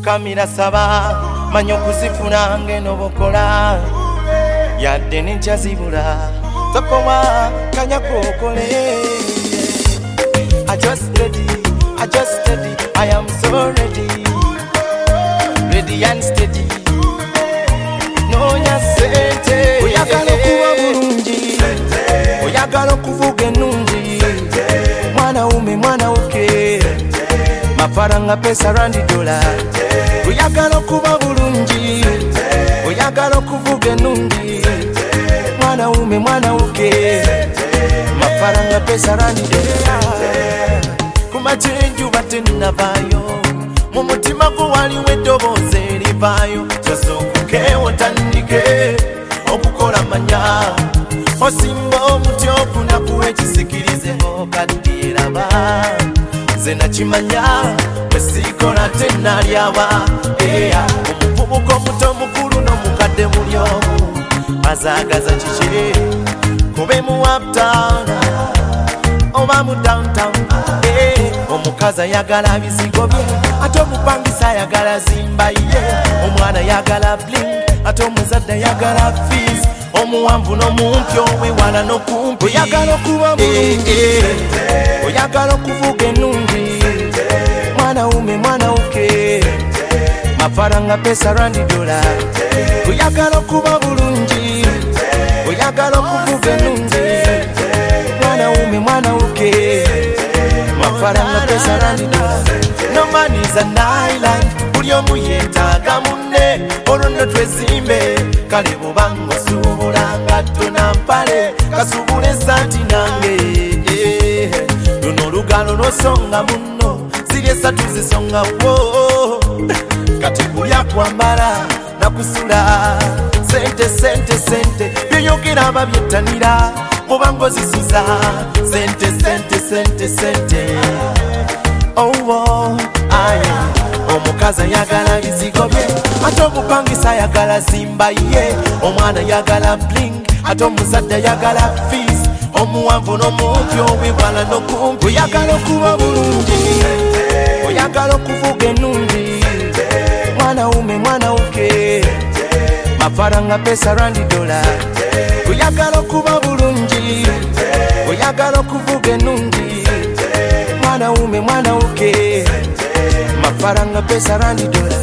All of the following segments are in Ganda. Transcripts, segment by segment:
fukamira saba manyo okuzifuna ngeno bokola yadde nenkyazibula tokoma kanyako okole. I just ready, I am so ready, ready and steady. Nonya sente, oyagala okuba bulungi, oyagala okuvuga ennungi, mwana uke, mafaranga pesa randi dola. Oyagala okuba bulungi, oyagala okuvuga ennungi, mwana uke, mafaranga pesa randi dola. Kumachenju batenavayo, mu mutima gwo waliwo eddoboozi erivaayo. Kyosooke otandike okukola manya, osimba omuti okunakuwa ekisikirizeho kati eraba. Nze nakimanya bwe siikola tennalyawa. Omuvubuka omuto omukulu n'omukadde muli omu azaagaza kiki kube mu uptown oba mu downtown. Omukazi ayagala bizigo bye ate omupangisa ayagala zimba ye, omwana ayagala bling ate omuzadde ayagala fees, omuwanvu n'omumpi owewala n'okumpi. Oyagala okuba bulungi, oyagala okuvuga ennungi, mwana uke, mafaranga pesa randi dola. Oyagala okuba bulungi, oyagala okuvuga ennungi, mwana uke, mafaranga pesa randi dola. No man is an island, buli omu yeetaaga munne, olwo nno twezimbe. Kale bw'obanga osuubula ngatto na mpale, kasuubula essaati nange. Luno olugalo lw'osonga munno, ziri esatu zisonga wo. Kati kulya kwambala nakusula, sente byoyogera babyettanira bw'obanga ozisuza. Sente omukazi ayagala bizigo bye ate omupangisa ayagala zimba ye, omwana ayagala bling ate omuzadde ayagala fees, omuwanvu n'omumpi owewala n'okumpi. Oyagala okuba bulungi, oyagala okuvuga ennungi, mwana uke, mafaranga pesa randi dola. Oyagala okuba bulungi, oyagala okuvuga ennungi, mwana uke, mafaranga pesa randi dola.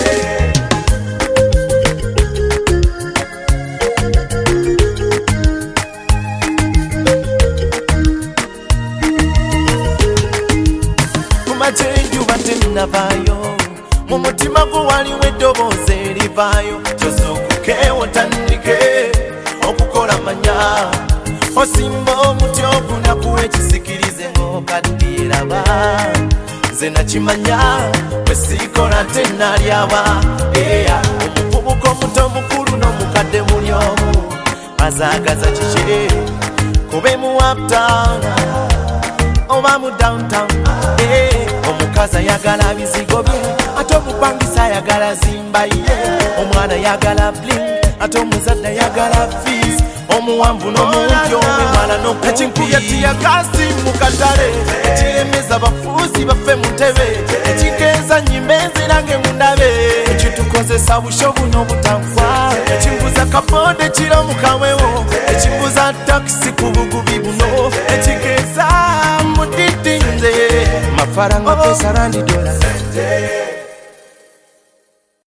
Kumachenju batenavayo, mu mutima gwo waliwo eddoboozi erivaayo. Kyosooke otandike okukola manya, osimba omuti okunakuwa ekisikirizeho kati eraba. Nze nakimanya bwe siikola tennalyawa. Omuvubuka omuto omukulu n'omukadde muli omu azaagaza kiki kube mu uptown oba mu downtown. Omukazi ayagala bizigo bye ate omupangisa ayagala zimba ye, omwana ayagala bling ate omuzadde ayagala fees, omuwanvu n'omumpi owewala n'okumpi. Ekinkubya tiyagasi mu katale, ekiremeza abafuuzi baffe mu ntebe, ekikeeza nnyimba enzirange mu ndabe, ekitukozesa bushobu n'obutanfa, ekimbuza kaboda ekiro mu kawewo, ekimbuza takisi ku bugubi buno, ekikeeza mu didinze, mafaranga pesa randi dola.